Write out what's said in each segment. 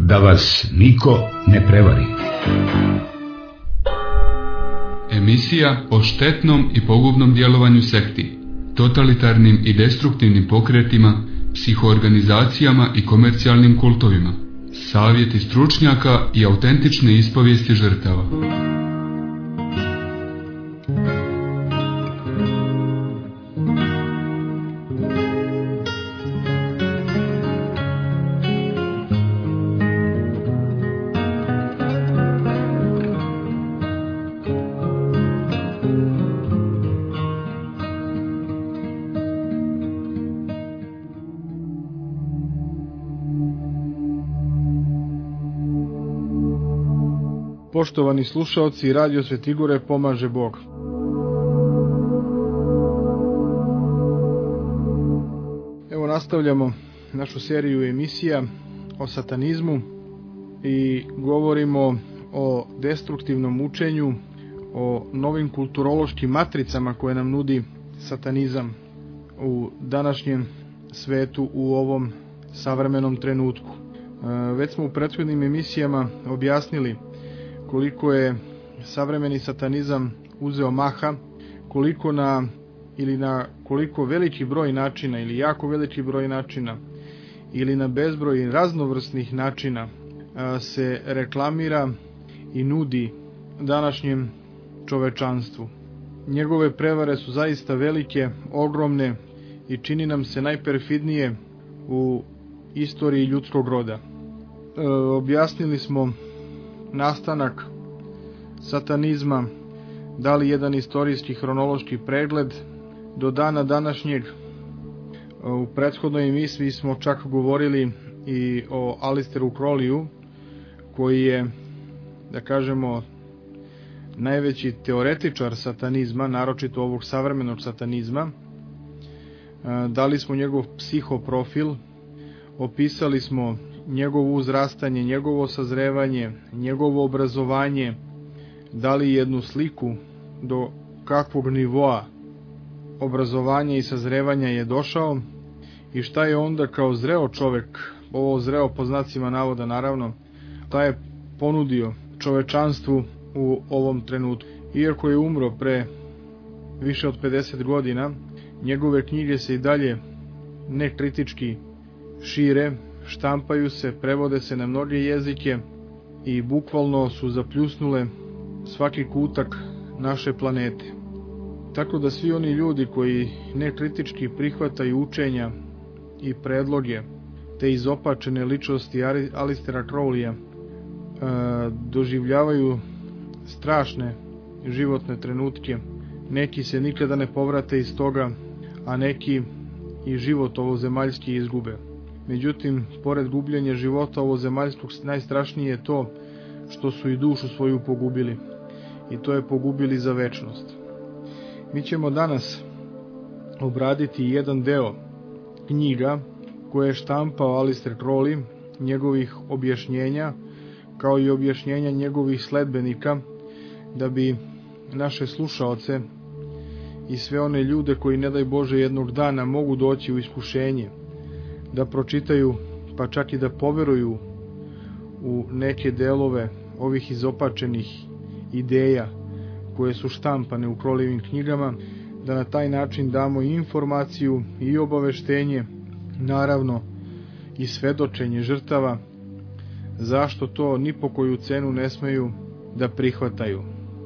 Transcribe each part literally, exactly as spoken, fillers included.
Da vas niko ne prevari. Emisija o štetnom i pogubnom djelovanju sekti, totalitarnim i destruktivnim pokretima, psihoorganizacijama i komercijalnim kultovima. Savjeti stručnjaka i autentične ispovijesti žrtava. Poštovani slušaoci, Radio Svetigore pomaže Bog. Evo nastavljamo našu seriju emisija o satanizmu i govorimo o destruktivnom učenju, o novim kulturološkim matricama koje nam nudi satanizam u današnjem svetu, u ovom savremenom trenutku. Već smo u prethodnim emisijama objasnili koliko je savremeni satanizam uzeo maha, koliko na ili na koliko veliki broj načina ili jako veliki broj načina ili na bezbroj raznovrsnih načina se reklamira i nudi današnjem čovečanstvu. Njegove prevare su zaista velike, ogromne i čini nam se najperfidnije u istoriji ljudskog roda. E, objasnili smo nastanak satanizma, dali jedan istorijski hronološki pregled do dana današnjeg. U prethodnoj emisiji smo čak govorili i o Aleisteru Crowleyu, koji je, da kažemo, najveći teoretičar satanizma, naročito ovog savremenog satanizma. Dali smo njegov psihoprofil, opisali smo njegovo uzrastanje, njegovo sazrevanje, njegovo obrazovanje, dali jednu sliku do kakvog nivoa obrazovanja i sazrevanja je došao i šta je onda kao zreo čovek, ovo zreo po znacima navoda naravno, šta je ponudio čovečanstvu u ovom trenutku. Iako je umro pre više od pedeset godina, njegove knjige se i dalje nekritički šire, štampaju se, prevode se na mnoge jezike i bukvalno su zapljusnule svaki kutak naše planete. Tako da svi oni ljudi koji nekritički prihvataju učenja i predloge te izopačene ličnosti Aleistera Crowleya doživljavaju strašne životne trenutke. Neki se nikada ne povrate iz toga, a neki i život ovozemaljski izgube. Međutim, pored gubljenja života ovozemaljskog, najstrašnije je to što su i dušu svoju pogubili. I to je pogubili za večnost. Mi ćemo danas obraditi jedan deo knjiga koje je štampao Aleister Crowley, njegovih objašnjenja, kao i objašnjenja njegovih sledbenika, da bi naše slušaoce i sve one ljude koji, ne daj Bože, jednog dana mogu doći u iskušenje, da pročitaju, pa čak i da poveruju u neke delove ovih izopačenih ideja koje su štampane u Crowleyevim knjigama, da na taj način damo i informaciju i obaveštenje, naravno i svedočenje žrtava, zašto to ni po koju cenu ne smeju da prihvataju.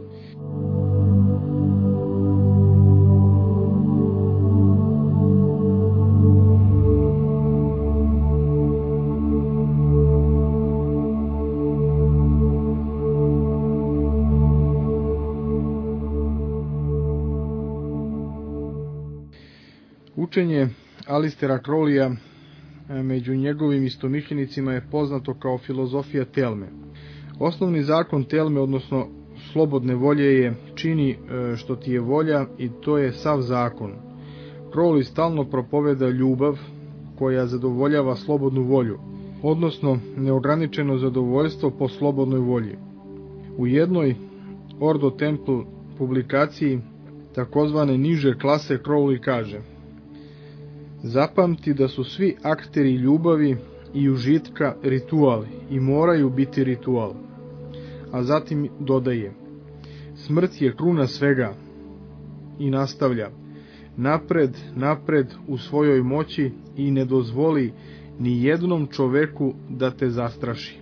Učenje Aleistera Crowleya među njegovim istomišljenicima je poznato kao filozofija Telme. Osnovni zakon Telme, odnosno slobodne volje, je čini što ti je volja i to je sav zakon. Crowley stalno propoveda ljubav koja zadovoljava slobodnu volju, odnosno neograničeno zadovoljstvo po slobodnoj volji. U jednoj Ordo Temple publikaciji takozvane niže klase Crowley kaže: zapamti da su svi akteri ljubavi i užitka ritual i moraju biti ritual. A zatim dodaje: smrt je kruna svega, i nastavlja: napred, napred u svojoj moći i ne dozvoli ni jednom čoveku da te zastraši.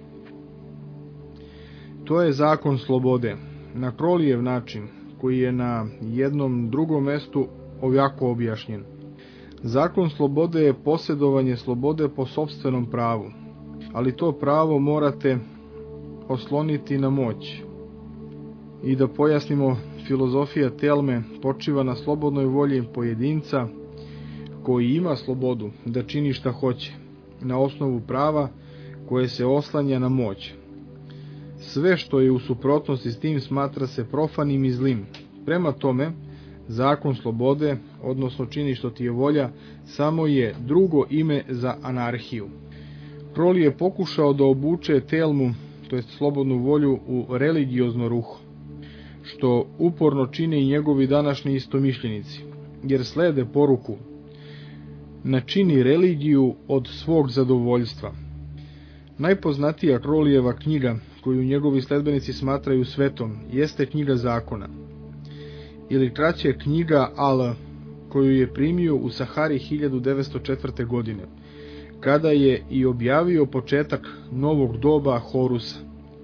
To je zakon slobode, na Crowleyjev način, koji je na jednom drugom mestu ovako objašnjen. Zakon slobode je posjedovanje slobode po sopstvenom pravu, ali to pravo morate osloniti na moć. I da pojasnimo, filozofija Telme počiva na slobodnoj volji pojedinca koji ima slobodu da čini šta hoće, na osnovu prava koje se oslanja na moć. Sve što je u suprotnosti s tim smatra se profanim i zlim. Prema tome, zakon slobode, odnosno čini što ti je volja, samo je drugo ime za anarhiju. Crowley je pokušao da obuče Telmu, to jest slobodnu volju, u religiozno ruho, što uporno čine i njegovi današnji istomišljenici, jer slede poruku: načini religiju od svog zadovoljstva. Najpoznatija Crowleyjeva knjiga, koju njegovi sledbenici smatraju svetom, jeste knjiga zakona, ili kraće knjiga Al, koju je primio u Sahari hiljadu devetsto četvrte. godine, kada je i objavio početak novog doba Horusa.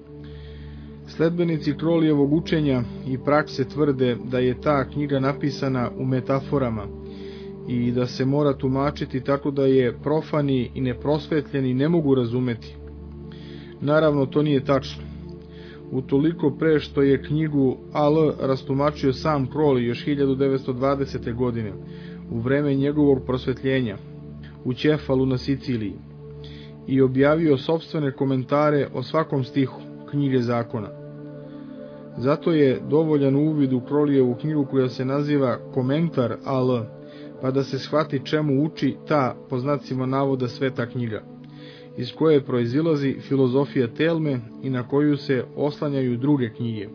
Sledbenici Crowleyjevog učenja i prakse tvrde da je ta knjiga napisana u metaforama i da se mora tumačiti tako da je profani i neprosvetljeni ne mogu razumeti. Naravno, to nije tačno. Utoliko pre što je knjigu Al rastumačio sam Crowley još hiljadu devetsto dvadesete. godine, u vreme njegovog prosvetljenja, u Ćefalu na Siciliji, i objavio sopstvene komentare o svakom stihu knjige zakona. Zato je dovoljan uvid u Crowleyjevu knjigu koja se naziva Komentar Al, pa da se shvati čemu uči ta, po znacima navoda, sveta knjiga, iz koje proizilazi filozofija Telme i na koju se oslanjaju druge knjige.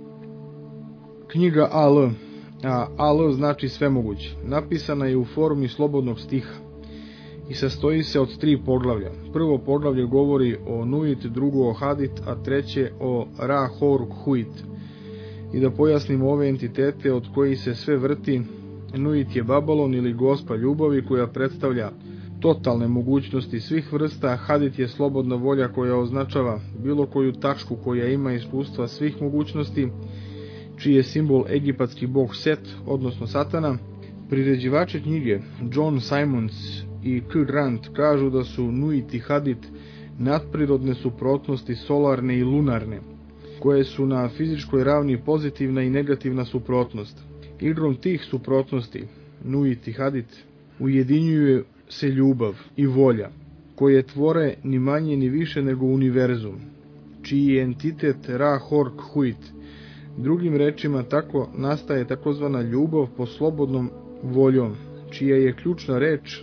Knjiga Al, a Al znači svemoguć, napisana je u formi slobodnog stiha i sastoji se od tri poglavlja. Prvo poglavlje govori o Nuit, drugo o Hadit, a treće o Ra Horuk Huit. I da pojasnimo ove entitete od kojih se sve vrti, Nuit je Babalon ili Gospa ljubavi koja predstavlja totalne mogućnosti svih vrsta, Hadit je slobodna volja koja označava bilo koju tačku koja ima iskustva svih mogućnosti, čiji je simbol egipatski bog Set, odnosno Satana. Priređivači knjige John Simons i K. Grant kažu da su Nuit i Hadit nadprirodne suprotnosti solarne i lunarne, koje su na fizičkoj ravni pozitivna i negativna suprotnost. Igrom tih suprotnosti, Nuit i Hadit, ujedinjuju se ljubav i volja, koje tvore ni manje ni više nego univerzum, čiji je entitet Ra Hork Huit. Drugim rečima, tako nastaje takozvana ljubav po slobodnom voljom, čija je ključna reč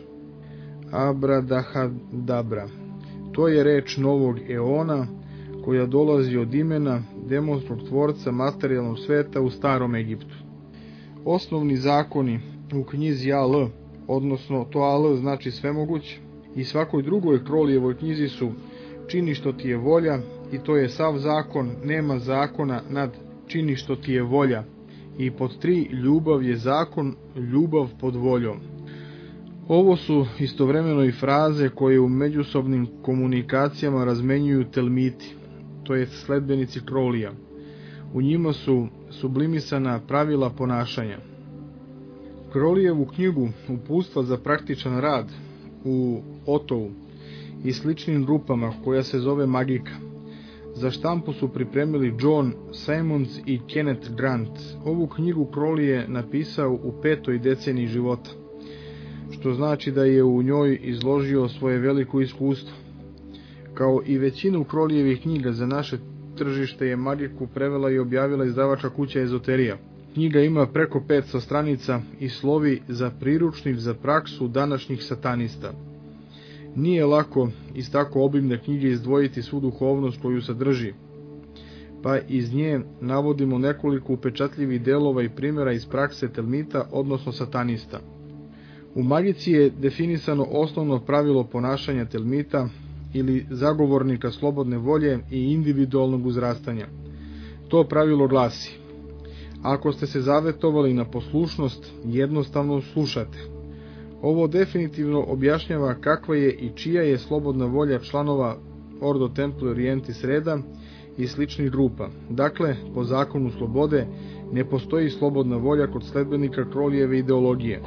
Abradahadabra. To je reč novog eona, koja dolazi od imena demonskog tvorca materijalnog sveta u starom Egiptu. Osnovni zakoni u knjizi Al, odnosno to Al znači svemoguć, i svakoj drugoj Crowleyjevoj knjizi su čini što ti je volja, i to je sav zakon, nema zakona nad čini što ti je volja. I pod tri, ljubav je zakon, ljubav pod voljom. Ovo su istovremeno i fraze koje u međusobnim komunikacijama razmenjuju telmiti, to je sledbenici Crowleyja. U njima su sublimisana pravila ponašanja. Crowleyjevu knjigu Uputstva za praktičan rad u Otovu i sličnim grupama, koja se zove Magika, za štampu su pripremili John Simons i Kenneth Grant. Ovu knjigu Crowley je napisao u petoj deceniji života, što znači da je u njoj izložio svoje veliko iskustvo. Kao i većinu Crowleyjevih knjiga za naše tržište je Magiku prevela i objavila izdavača kuća Ezoterija. Knjiga ima preko petsto stranica i slovi za priručnik za praksu današnjih satanista. Nije lako iz tako obimne knjige izdvojiti svu duhovnost koju sadrži, pa iz nje navodimo nekoliko upečatljivih delova i primjera iz prakse telmita, odnosno satanista. U Magici je definisano osnovno pravilo ponašanja telmita ili zagovornika slobodne volje i individualnog uzrastanja. To pravilo glasi: ako ste se zavetovali na poslušnost, jednostavno slušate. Ovo definitivno objašnjava kakva je i čija je slobodna volja članova Ordo Templi Orientis reda i sličnih grupa. Dakle, po zakonu slobode ne postoji slobodna volja kod sledbenika Crowleyjeve ideologije.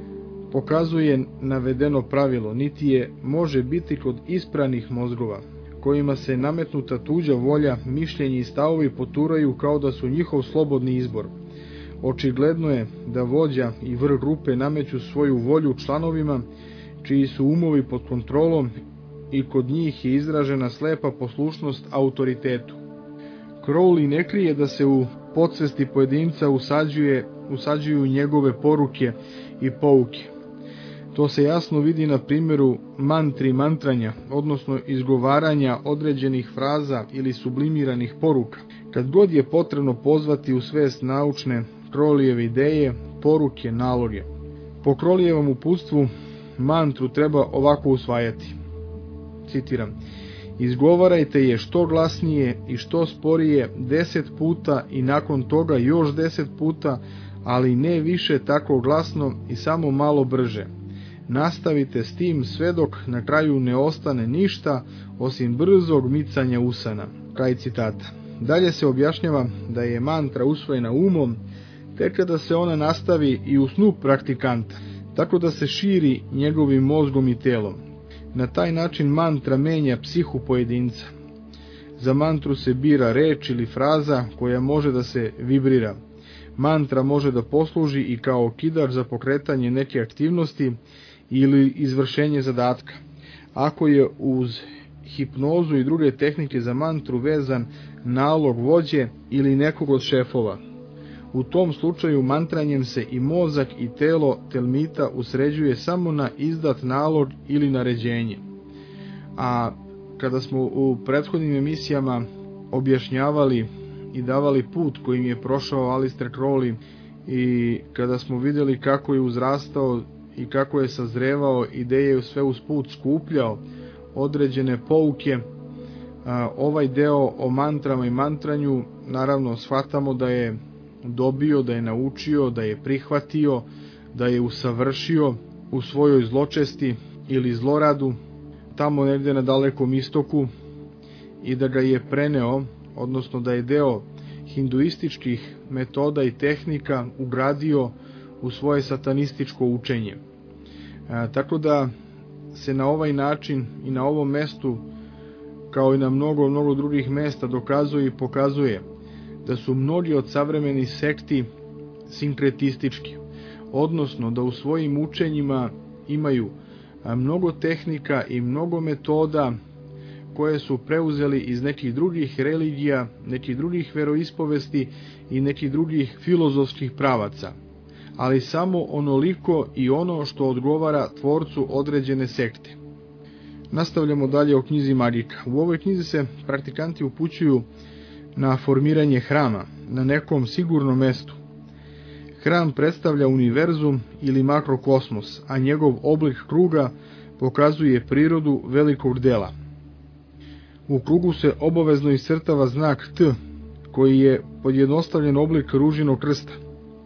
Pokazuje navedeno pravilo, niti je može biti kod ispranih mozgova, kojima se nametnuta tuđa volja, mišljenje i stavovi poturaju kao da su njihov slobodni izbor. Očigledno je da vođa i vrh grupe nameću svoju volju članovima, čiji su umovi pod kontrolom i kod njih je izražena slepa poslušnost autoritetu. Crowley ne krije da se u podsvesti pojedinca usađuje, usađuju njegove poruke i pouke. To se jasno vidi na primjeru mantri mantranja, odnosno izgovaranja određenih fraza ili sublimiranih poruka. Kad god je potrebno pozvati u svest naučne Crowleyjeve ideje, poruke, naloge. Po Crowleyjevom uputstvu mantru treba ovako usvajati. Citiram: izgovarajte je što glasnije i što sporije deset puta i nakon toga još deset puta, ali ne više tako glasno i samo malo brže. Nastavite s tim sve dok na kraju ne ostane ništa osim brzog micanja usana. Kraj citata. Dalje se objašnjava da je mantra usvojena umom tek kada se ona nastavi i u snu praktikanta, tako da se širi njegovim mozgom i telom. Na taj način mantra menja psihu pojedinca. Za mantru se bira reč ili fraza koja može da se vibrira. Mantra može da posluži i kao okidač za pokretanje neke aktivnosti ili izvršenje zadatka. Ako je uz hipnozu i druge tehnike za mantru vezan nalog vođe ili nekog od šefova, u tom slučaju mantranjem se i mozak i telo telmita usređuje samo na izdat nalog ili naređenje. A kada smo u prethodnim emisijama objašnjavali i davali put kojim je prošao Aleister Crowley i kada smo vidjeli kako je uzrastao i kako je sazrevao ideje, sve uz put skupljao određene pouke, ovaj deo o mantrama i mantranju naravno shvatamo da je dobio, da je naučio, da je prihvatio, da je usavršio u svojoj zločesti ili zloradu tamo negdje na Dalekom istoku i da ga je preneo, odnosno da je deo hinduističkih metoda i tehnika ugradio u svoje satanističko učenje. E, tako da se na ovaj način i na ovom mestu, kao i na mnogo, mnogo drugih mesta, dokazuje i pokazuje da su mnogi od savremenih sekti sinkretistički, odnosno da u svojim učenjima imaju mnogo tehnika i mnogo metoda koje su preuzeli iz nekih drugih religija, nekih drugih veroispovesti i nekih drugih filozofskih pravaca, ali samo onoliko i ono što odgovara tvorcu određene sekte. Nastavljamo dalje o knjizi Magika. U ovoj knjizi se praktikanti upućuju na formiranje hrama na nekom sigurnom mestu. Hram predstavlja univerzum ili makrokosmos, a njegov oblik kruga pokazuje prirodu velikog dela. U krugu se obavezno iscrtava znak T, koji je pojednostavljen oblik ružinog krsta,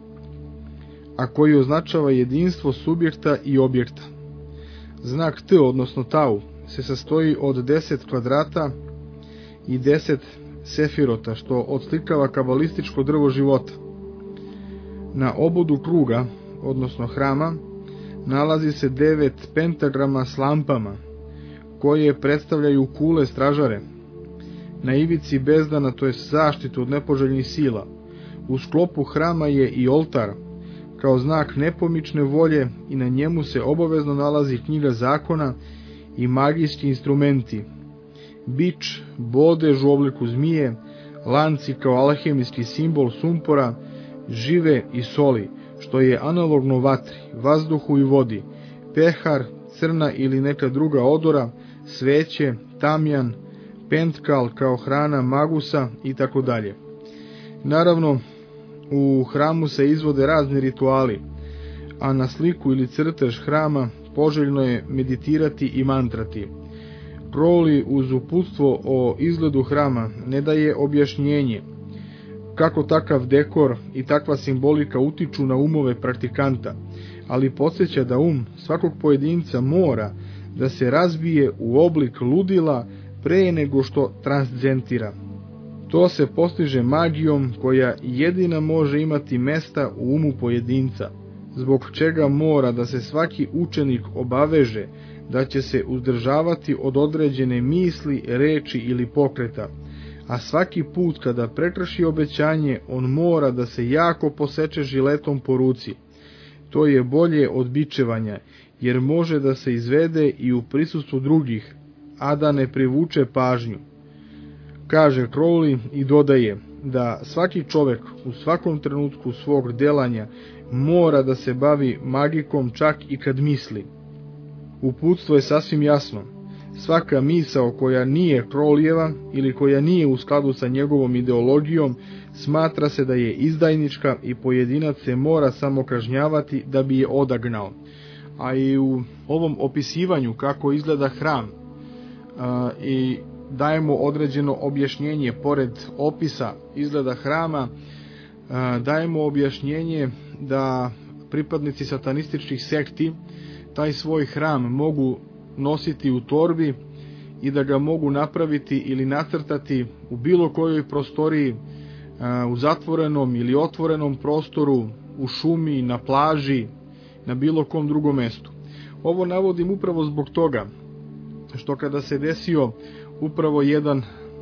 a koji označava jedinstvo subjekta i objekta. Znak T, odnosno Tau, se sastoji od deset kvadrata i deset sefirota, što odslikava kabalističko drvo života. Na obodu kruga, odnosno hrama, nalazi se devet pentagrama s lampama, koje predstavljaju kule stražare. Na ivici bezdana, to je zaštitu od nepoželjnih sila. U sklopu hrama je i oltar, kao znak nepomične volje, i na njemu se obavezno nalazi knjiga zakona i magijski instrumenti, bič, bodež u obliku zmije, lanci kao alhemijski simbol sumpora, žive i soli, što je analogno vatri, vazduhu i vodi, pehar, crna ili neka druga odora, sveće, tamjan, pentkal kao hrana magusa i tako dalje. Naravno, u hramu se izvode razni rituali, a na sliku ili crtež hrama poželjno je meditirati i mantrati. Crowley uz uputstvo o izgledu hrama ne daje objašnjenje kako takav dekor i takva simbolika utiču na umove praktikanta, ali podsjeća da um svakog pojedinca mora da se razbije u oblik ludila pre nego što transcendentira. To se postiže magijom koja jedina može imati mesta u umu pojedinca, zbog čega mora da se svaki učenik obaveže da će se uzdržavati od određene misli, reči ili pokreta, a svaki put kada prekrši obećanje, on mora da se jako poseče žiletom po ruci. To je bolje od bičevanja, jer može da se izvede i u prisustvu drugih, a da ne privuče pažnju. Kaže Crowley i dodaje da svaki čovek u svakom trenutku svog delanja mora da se bavi magikom čak i kad misli. Uputstvo je sasvim jasno. Svaka misao koja nije Crowleyeva ili koja nije u skladu sa njegovom ideologijom smatra se da je izdajnička i pojedinac se mora samo kažnjavati da bi je odagnao. A i u ovom opisivanju kako izgleda hram a, i dajemo određeno objašnjenje pored opisa izgleda hrama, a, dajemo objašnjenje da pripadnici satanističkih sekti taj svoj hram mogu nositi u torbi i da ga mogu napraviti ili nacrtati u bilo kojoj prostoriji, u zatvorenom ili otvorenom prostoru, u šumi, na plaži, na bilo kom drugom mestu. Ovo navodim upravo zbog toga što kada se desio upravo jedan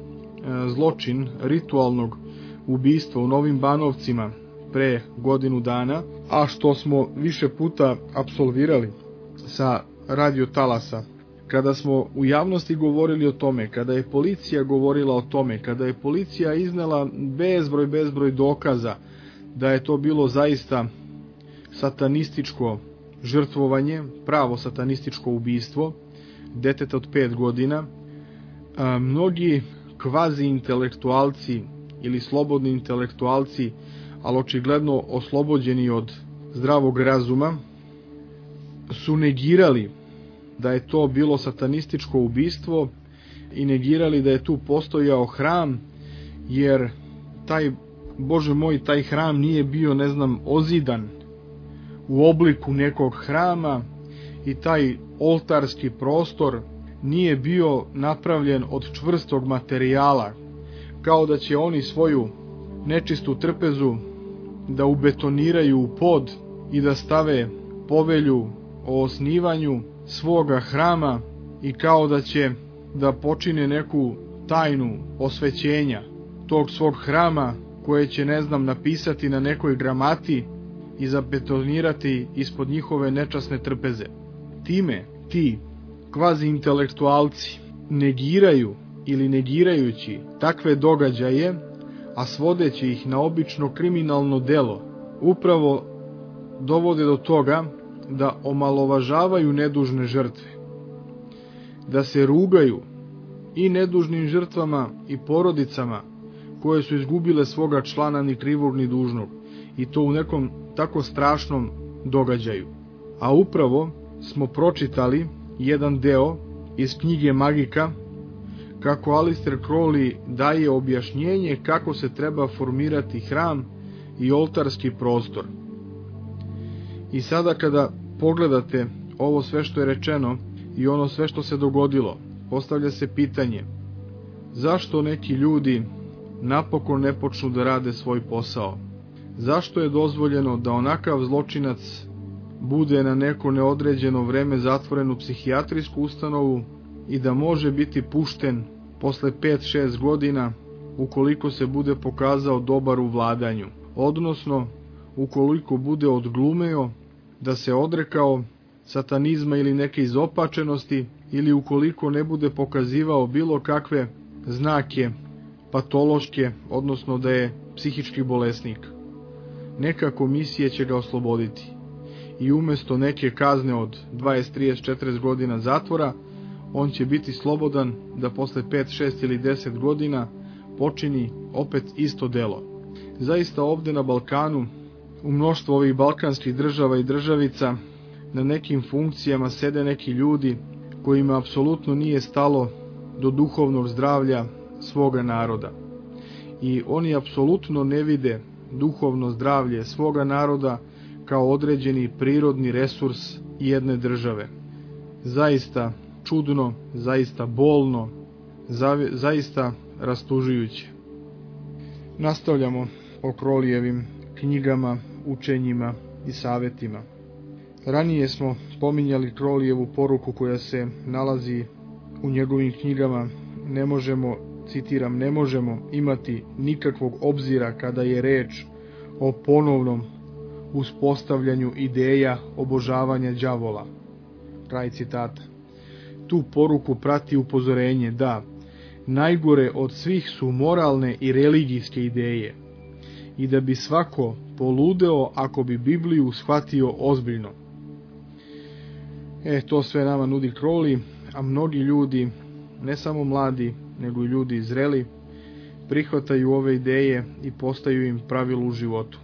zločin ritualnog ubistva u Novim Banovcima pre godinu dana, a što smo više puta apsolvirali sa radio talasa, kada smo u javnosti govorili o tome, kada je policija govorila o tome, kada je policija iznela bezbroj, bezbroj dokaza da je to bilo zaista satanističko žrtvovanje, pravo satanističko ubistvo deteta od pet godina, a, mnogi kvazi intelektualci ili slobodni intelektualci, ali očigledno oslobođeni od zdravog razuma, su negirali da je to bilo satanističko ubistvo i negirali da je tu postojao hram, jer taj, Bože moj, taj hram nije bio, ne znam, ozidan u obliku nekog hrama i taj oltarski prostor nije bio napravljen od čvrstog materijala, kao da će oni svoju nečistu trpezu da ubetoniraju u pod i da stave povelju o osnivanju svoga hrama i kao da će da počine neku tajnu osvećenja tog svog hrama koje će, ne znam, napisati na nekoj gramati i zabetonirati ispod njihove nečasne trpeze. Time ti kvazi intelektualci negiraju ili negirajući takve događaje, a svodeći ih na obično kriminalno delo, upravo dovode do toga da omalovažavaju nedužne žrtve, da se rugaju i nedužnim žrtvama i porodicama koje su izgubile svoga člana ni krivog ni dužnog, i to u nekom tako strašnom događaju. A upravo smo pročitali jedan deo iz knjige Magika kako Aleister Crowley daje objašnjenje kako se treba formirati hram i oltarski prostor. I sada kada pogledate ovo sve što je rečeno i ono sve što se dogodilo, postavlja se pitanje: zašto neki ljudi napokon ne počnu da rade svoj posao? Zašto je dozvoljeno da onakav zločinac bude na neko neodređeno vreme zatvoren u psihijatrijsku ustanovu i da može biti pušten posle pet šest godina ukoliko se bude pokazao dobar u vladanju, odnosno ukoliko bude odglumeo da se odrekao satanizma ili neke izopačenosti, ili ukoliko ne bude pokazivao bilo kakve znake patološke, odnosno da je psihički bolesnik. Neka komisija će ga osloboditi i umesto neke kazne od dvadeset, trideset, četrdeset godina zatvora, on će biti slobodan da posle pet, šest ili deset godina počini opet isto delo. Zaista ovde na Balkanu, u mnoštvu ovih balkanskih država i državica, na nekim funkcijama sede neki ljudi kojima apsolutno nije stalo do duhovnog zdravlja svoga naroda. I oni apsolutno ne vide duhovno zdravlje svoga naroda kao određeni prirodni resurs jedne države. Zaista čudno, zaista bolno, za, zaista rastužujuće. Nastavljamo o Crowleyevim knjigama, učenjima i savetima. Ranije smo pominjali Crowleyevu poruku koja se nalazi u njegovim knjigama. Ne možemo, citiram, ne možemo imati nikakvog obzira kada je reč o ponovnom uspostavljanju ideja obožavanja đavola. Kraj citata. Tu poruku prati upozorenje da najgore od svih su moralne i religijske ideje i da bi svako poludeo ako bi Bibliju shvatio ozbiljno. E, to sve nama nudi Crowley, a mnogi ljudi, ne samo mladi, nego i ljudi zreli, prihvataju ove ideje i postaju im pravilo u životu.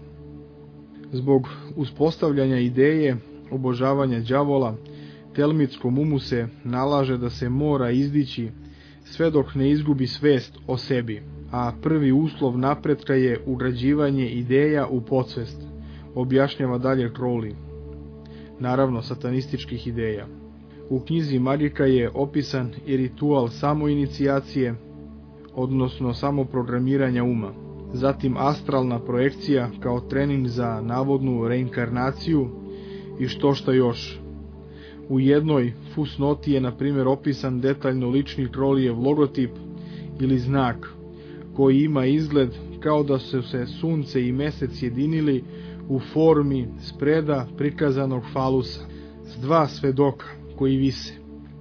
Zbog uspostavljanja ideje obožavanja đavola, telmitskom umu se nalaže da se mora izdići sve dok ne izgubi svest o sebi, a prvi uslov napretka je ugrađivanje ideja u podsvest, objašnjava dalje Crowley. Naravno, satanističkih ideja. U knjizi Magika je opisan i ritual samoinicijacije, odnosno samoprogramiranja uma, zatim astralna projekcija kao trening za navodnu reinkarnaciju i što šta još. U jednoj fusnoti je na primjer opisan detaljno lični Crowleyev logotip ili znak, koji ima izgled kao da su se sunce i mesec jedinili u formi spreda prikazanog falusa, s dva svedoka koji vise.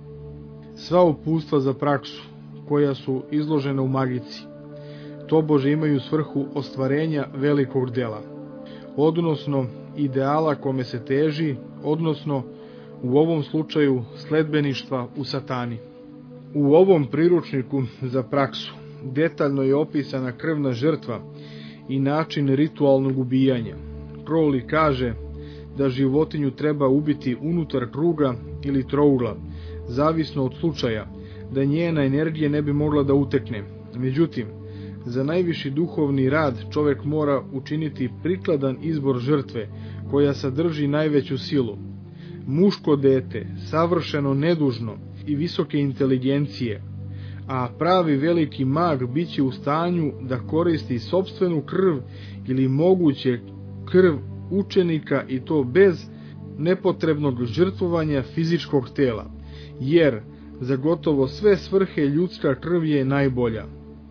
Sva uputstva za praksu, koja su izložena u Magici, tobože imaju svrhu ostvarenja velikog dela, odnosno ideala kome se teži, odnosno u ovom slučaju sledbeništva u satani. U ovom priručniku za praksu detaljno je opisana krvna žrtva i način ritualnog ubijanja. Crowley kaže da životinju treba ubiti unutar kruga ili trougla, zavisno od slučaja, da njena energija ne bi mogla da utekne. Međutim, za najviši duhovni rad čovjek mora učiniti prikladan izbor žrtve koja sadrži najveću silu. Muško dete, savršeno nedužno i visoke inteligencije, a pravi veliki mag biće u stanju da koristi sopstvenu krv ili moguće krv učenika i to bez nepotrebnog žrtvovanja fizičkog tela, jer za gotovo sve svrhe ljudska krv je najbolja.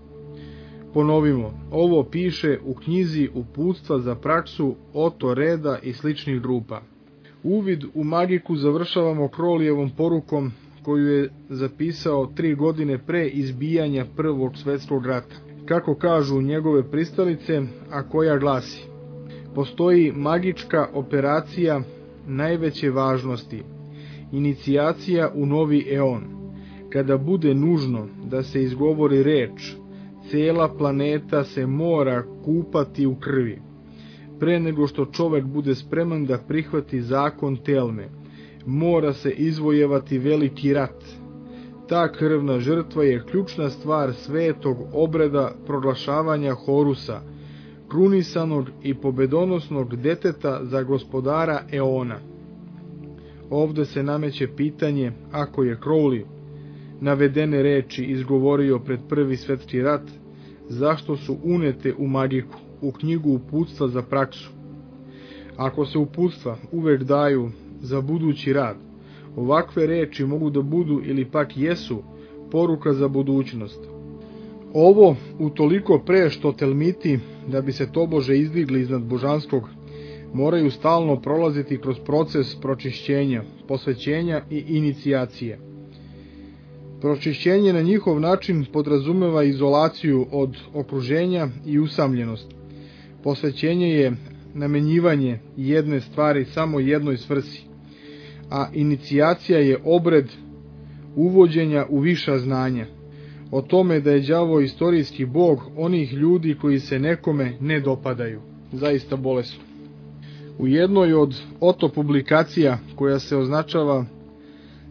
Ponovimo, ovo piše u knjizi Uputstva za praksu Otto Reda i sličnih grupa. Uvid u Magiku završavamo Crowleyevom porukom koju je zapisao tri godine pre izbijanja Prvog svjetskog rata. Kako kažu njegove pristalice, a koja glasi: postoji magička operacija najveće važnosti, inicijacija u novi eon. Kada bude nužno da se izgovori reč, cijela planeta se mora kupati u krvi. Pre nego što čovjek bude spreman da prihvati zakon Telme, mora se izvojevati veliki rat. Ta krvna žrtva je ključna stvar svetog obreda proglašavanja Horusa, krunisanog i pobedonosnog deteta za gospodara Eona. Ovdje se nameće pitanje, ako je Crowley navedene reči izgovorio pred Prvi svjetski rat, zašto su unete u Magiku, u knjigu Uputstva za praksu? Ako se uputstva uvek daju za budući rad, ovakve reči mogu da budu ili pak jesu poruka za budućnost. Ovo utoliko pre što telmiti, da bi se tobože izdigli iznad božanskog, moraju stalno prolaziti kroz proces pročišćenja, posvećenja i inicijacije. Pročišćenje na njihov način podrazumeva izolaciju od okruženja i usamljenost. Posvećenje je namenjivanje jedne stvari samo jednoj svrsi, a inicijacija je obred uvođenja u viša znanja. O tome da je đavo istorijski bog onih ljudi koji se nekome ne dopadaju. Zaista bolesno. U jednoj od Otto publikacija, koja se označava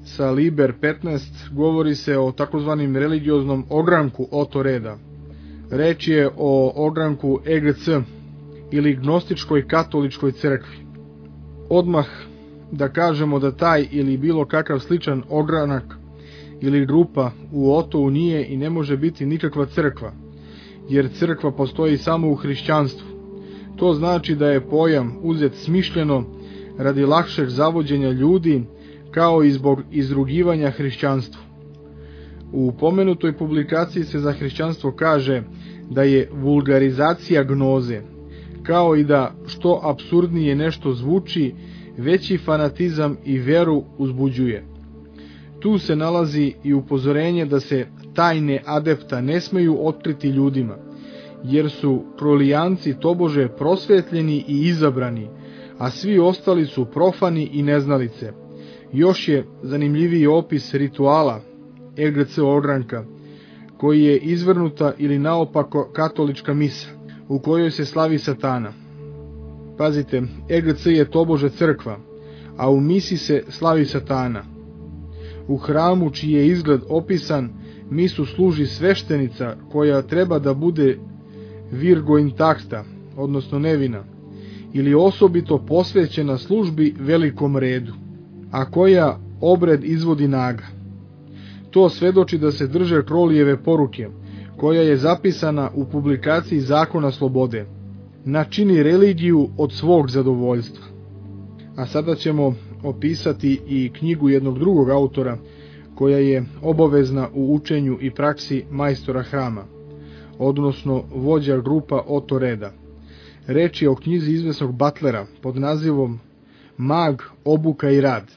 sa Liber petnaest govori se o takozvanim religioznom ogranku Otto Reda. Reč je o ogranku E G C ili Gnostičkoj katoličkoj crkvi. Odmah da kažemo da taj ili bilo kakav sličan ogranak ili grupa u Otovu nije i ne može biti nikakva crkva, jer crkva postoji samo u hrišćanstvu. To znači da je pojam uzet smišljeno radi lakšeg zavođenja ljudi, kao i zbog izrugivanja hrišćanstvu. U pomenutoj publikaciji se za hrišćanstvo kaže da je vulgarizacija gnoze, kao i da što apsurdnije nešto zvuči, veći fanatizam i veru uzbuđuje. Tu se nalazi i upozorenje da se tajne adepta ne smeju otkriti ljudima, jer su prolijanci tobože prosvetljeni i izabrani, a svi ostali su profani i neznalice. Još je zanimljiviji opis rituala E G C ogranka, koji je izvrnuta ili naopako katolička misa, u kojoj se slavi satana. Pazite, E G C je tobože crkva, a u misi se slavi satana. U hramu čiji je izgled opisan, misu služi sveštenica koja treba da bude virgo intacta, odnosno nevina, ili osobito posvećena službi velikom redu, a koja obred izvodi naga. To svedoči da se drže Krolijeve poruke, koja je zapisana u publikaciji Zakona slobode. Načini religiju od svog zadovoljstva. A sada ćemo opisati i knjigu jednog drugog autora, koja je obavezna u učenju i praksi majstora hrama, odnosno vođa grupa Otto Reda. Reč je o knjizi izvesnog Butlera pod nazivom Mag, obuka i rad,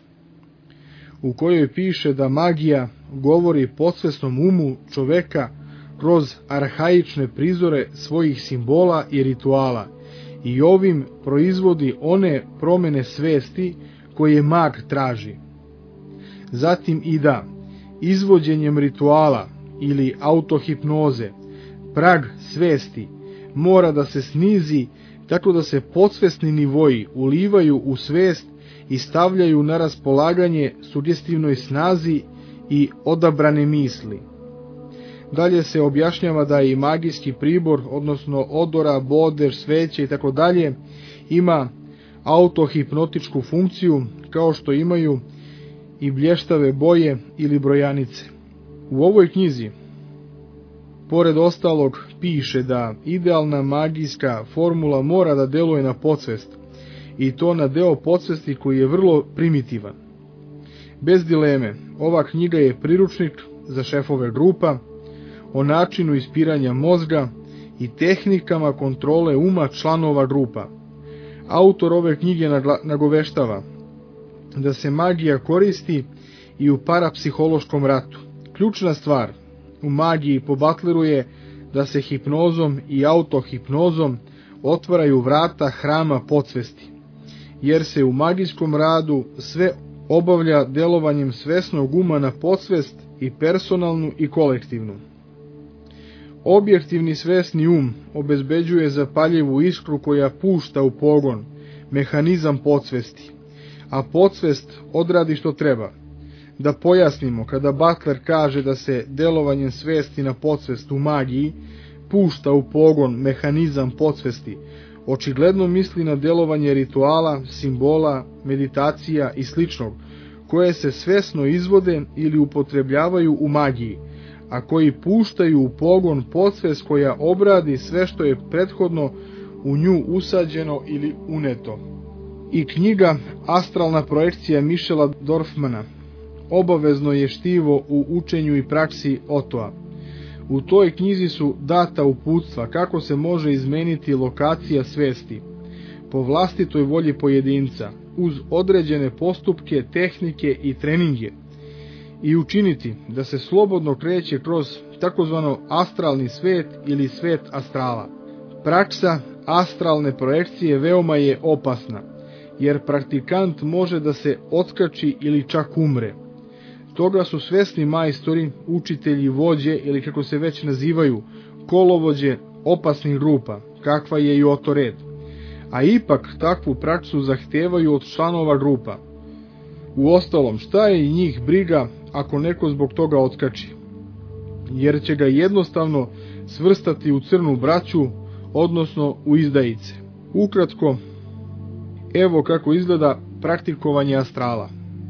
u kojoj piše da magija govori podsvesnom umu čoveka kroz arhaične prizore svojih simbola i rituala i ovim proizvodi one promene svesti koje mag traži. Zatim i da, izvođenjem rituala ili autohipnoze, prag svesti mora da se snizi tako da se podsvesni nivoji ulivaju u svest i stavljaju na raspolaganje sugestivnoj snazi i odabrane misli. Dalje se objašnjava da i magijski pribor, odnosno odora, bodež, sveće i tako dalje, ima autohipnotičku funkciju, kao što imaju i blještave boje ili brojanice. U ovoj knjizi, pored ostalog, piše da idealna magijska formula mora da deluje na podsvest, i to na deo podsvesti koji je vrlo primitivan. Bez dileme, ova knjiga je priručnik za šefove grupa, o načinu ispiranja mozga i tehnikama kontrole uma članova grupa. Autor ove knjige nagoveštava da se magija koristi i u parapsihološkom ratu. Ključna stvar u magiji po Butleru je da se hipnozom i autohipnozom otvaraju vrata hrama podsvesti, jer se u magijskom radu sve obavlja delovanjem svesnog uma na podsvest i personalnu i kolektivnu. Objektivni svesni um obezbeđuje zapaljivu iskru koja pušta u pogon mehanizam podsvesti, a podsvest odradi što treba. Da pojasnimo, kada Butler kaže da se delovanjem svesti na podsvest u magiji pušta u pogon mehanizam podsvesti, očigledno misli na delovanje rituala, simbola, meditacija i sličnog, koje se svesno izvode ili upotrebljavaju u magiji, a koji puštaju u pogon podsvest koja obradi sve što je prethodno u nju usađeno ili uneto. I knjiga Astralna projekcija Michela Dorfmana obavezno je štivo u učenju i praksi Ottoa. U toj knjizi su data uputstva kako se može izmeniti lokacija svesti po vlastitoj volji pojedinca uz određene postupke, tehnike i treninge i učiniti da se slobodno kreće kroz takozvano astralni svet ili svet astrala. Praksa astralne projekcije veoma je opasna, jer praktikant može da se otkači ili čak umre. Toga su svesni majstori, učitelji, vođe ili kako se već nazivaju, kolovođe opasnih grupa, kakva je i Otto Red. A ipak takvu praksu zahtevaju od članova grupa. Uostalom, šta je i njih briga ako neko zbog toga otkači? Jer će ga jednostavno svrstati u crnu braću, odnosno u izdajice. Ukratko, evo kako izgleda praktikovanje astrala.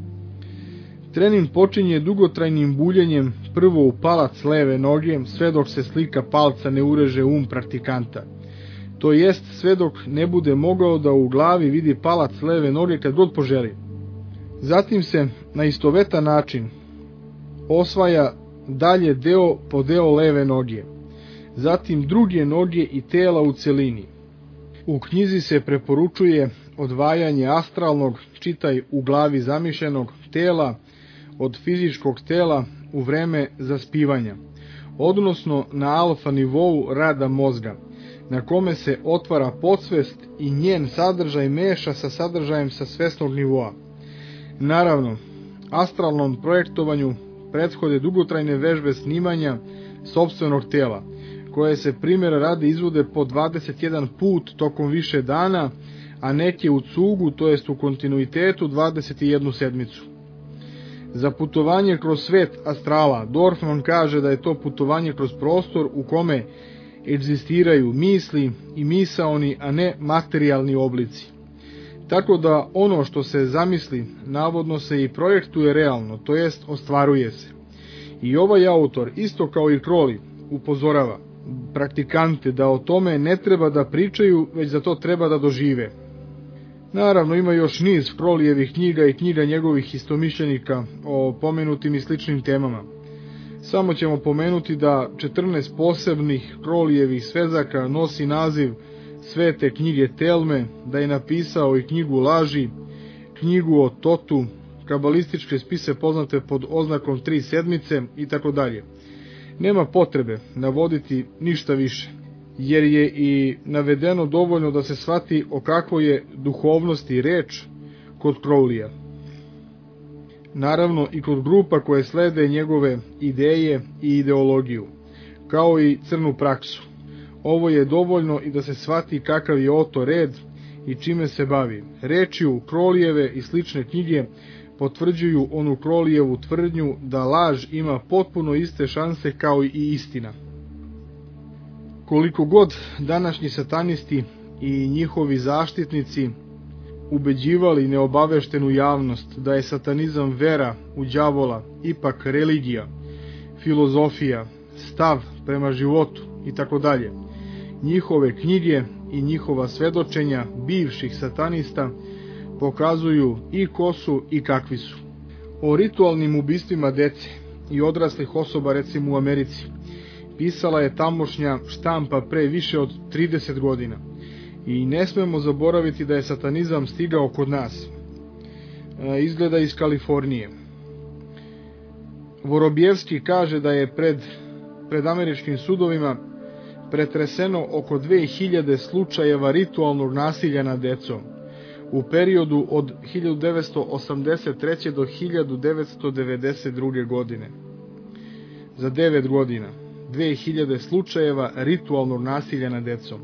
Trening počinje dugotrajnim buljenjem prvo u palac leve noge, sve dok se slika palca ne ureže um praktikanta. To jest sve dok ne bude mogao da u glavi vidi palac leve noge kad god poželi. Zatim se na istovetan način osvaja dalje deo po deo leve noge, zatim druge noge i tela u celini. U knjizi se preporučuje odvajanje astralnog, čitaj u glavi zamišljenog tela, od fizičkog tela u vreme zaspivanja, odnosno na alfa nivou rada mozga, na kome se otvara podsvest i njen sadržaj meša sa sadržajem sa svesnog nivoa. Naravno, astralnom projektovanju prethode dugotrajne vežbe snimanja sopstvenog tela, koje se primjera radi izvode po dvadeset jedan put tokom više dana, a neke u cugu, to jest u kontinuitetu dvadeset jednu sedmicu. Za putovanje kroz svet astrala, Dorfman kaže da je to putovanje kroz prostor u kome egzistiraju misli i misaoni, a ne materijalni oblici. Tako da ono što se zamisli, navodno se i projektuje realno, to jest ostvaruje se. I ovaj autor, isto kao i Crowley, upozorava praktikante da o tome ne treba da pričaju, već da to treba da dožive. Naravno, ima još niz Crowleyevih knjiga i knjiga njegovih istomišljenika o pomenutim i sličnim temama. Samo ćemo pomenuti da četrnaest posebnih Crowleyevih svezaka nosi naziv Svete knjige Telme, da je napisao i knjigu Laži, knjigu o Totu, kabalističke spise poznate pod oznakom Tri sedmice i tako dalje. Nema potrebe navoditi ništa više, jer je i navedeno dovoljno da se shvati o kakvoj je duhovnosti reč kod Crowleya. Naravno i kod grupa koje slede njegove ideje i ideologiju, kao i crnu praksu. Ovo je dovoljno i da se shvati kakav je Oto red i čime se bavi. Rečju Crowleyeve i slične knjige potvrđuju onu Crowleyevu tvrdnju da laž ima potpuno iste šanse kao i istina. Koliko god današnji satanisti i njihovi zaštitnici ubeđivali neobaveštenu javnost da je satanizam vera u đavola, ipak religija, filozofija, stav prema životu i tako dalje, njihove knjige i njihova svedočenja bivših satanista pokazuju i ko su i kakvi su. O ritualnim ubistvima dece i odraslih osoba, recimo u Americi, pisala je tamošnja štampa pre više od trideset godina. I ne smemo zaboraviti da je satanizam stigao kod nas. E, izgleda iz Kalifornije. Vorobjevski kaže da je pred, pred američkim sudovima pretreseno oko dve hiljade slučajeva ritualnog nasilja nad decom u periodu od hiljadu devetsto osamdeset treće do hiljadu devetsto devedeset druge. godine. Za devet godina. dve hiljade slučajeva ritualnog nasilja nad decom.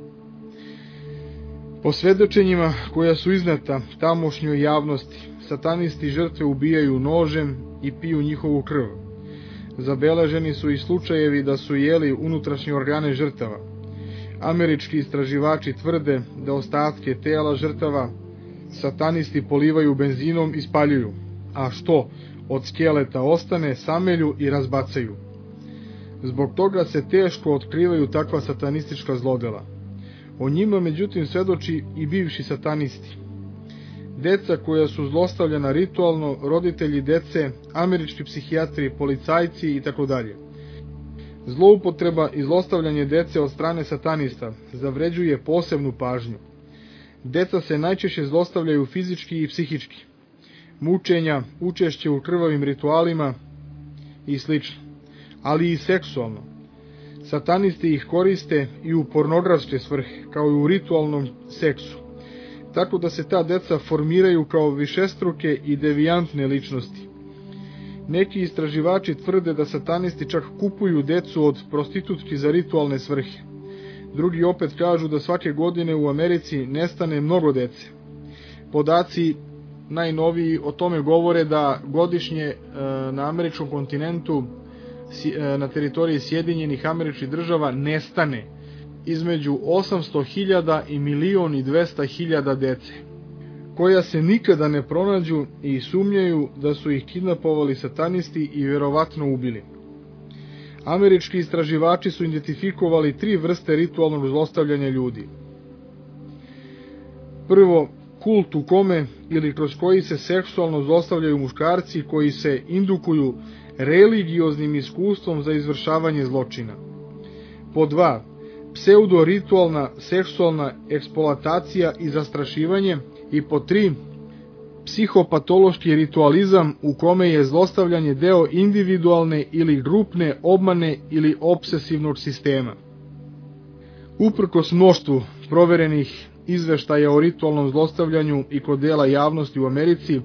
Po svedočenjima koja su iznata tamošnjoj javnosti, satanisti žrtve ubijaju nožem i piju njihovu krv. Zabeleženi su i slučajevi da su jeli unutrašnje organe žrtava. Američki istraživači tvrde da ostatke tela žrtava satanisti polivaju benzinom i spaljuju, a što od skeleta ostane samelju i razbacaju. Zbog toga se teško otkrivaju takva satanistička zlodela. O njima međutim svedoči i bivši satanisti. Deca koja su zlostavljana ritualno, roditelji dece, američki psihijatri, policajci i tako dalje. Zloupotreba i zlostavljanje dece od strane satanista zavređuje posebnu pažnju. Deca se najčešće zlostavljaju fizički i psihički. Mučenja, učešće u krvavim ritualima i slično, ali i seksualno. Satanisti ih koriste i u pornografske svrhe, kao i u ritualnom seksu, tako da se ta deca formiraju kao višestruke i devijantne ličnosti. Neki istraživači tvrde da satanisti čak kupuju decu od prostitutki za ritualne svrhe. Drugi opet kažu da svake godine u Americi nestane mnogo dece. Podaci najnoviji o tome govore da godišnje na američkom kontinentu, na teritoriji Sjedinjenih Američkih Država, nestane između osamsto hiljada i milion i dvesta hiljada dece, koja se nikada ne pronađu i sumnjaju da su ih kidnapovali satanisti i vjerovatno ubili. Američki istraživači su identifikovali tri vrste ritualnog zlostavljanja ljudi. Prvo, kult u kome ili kroz koji se seksualno zlostavljaju muškarci koji se indukuju religioznim iskustvom za izvršavanje zločina. Po dva, pseudoritualna seksualna eksploatacija i zastrašivanje. I po tri, psihopatološki ritualizam u kome je zlostavljanje deo individualne ili grupne obmane ili obsesivnog sistema. Uprkos mnoštvu proverenih izveštaja o ritualnom zlostavljanju i kod dela javnosti u Americi,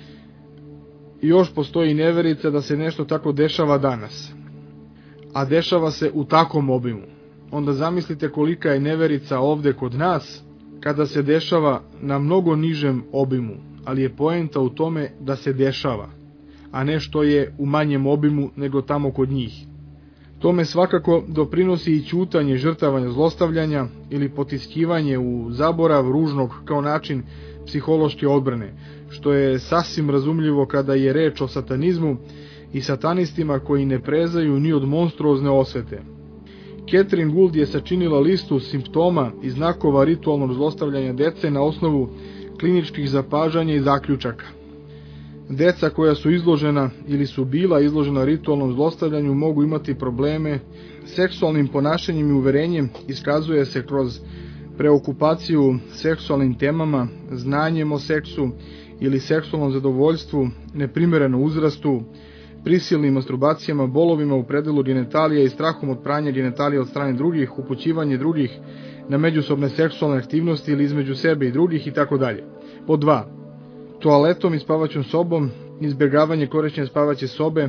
još postoji neverica da se nešto tako dešava danas. A dešava se u takvom obimu. Onda zamislite kolika je neverica ovde kod nas, kada se dešava na mnogo nižem obimu, ali je poenta u tome da se dešava, a ne što je u manjem obimu nego tamo kod njih. Tome svakako doprinosi i ćutanje žrtava zlostavljanja ili potiskivanje u zaborav ružnog kao način psihološke odbrane, što je sasvim razumljivo kada je reč o satanizmu i satanistima koji ne prezaju ni od monstruozne osvete. Catherine Gould je sačinila listu simptoma i znakova ritualnog zlostavljanja dece na osnovu kliničkih zapažanja i zaključaka. Deca koja su izložena ili su bila izložena ritualnom zlostavljanju mogu imati probleme seksualnim ponašanjem i uverenjem, iskazuje se kroz preokupaciju seksualnim temama, znanjem o seksu ili seksualnom zadovoljstvu, neprimereno uzrastu, prisilnim masturbacijama, bolovima u predelu genitalija i strahom od pranja genitalija od strane drugih, upućivanje drugih na međusobne seksualne aktivnosti ili između sebe i drugih itd. Po dva. Toaletom i spavaćom sobom, izbjegavanje korišćenja spavaće sobe,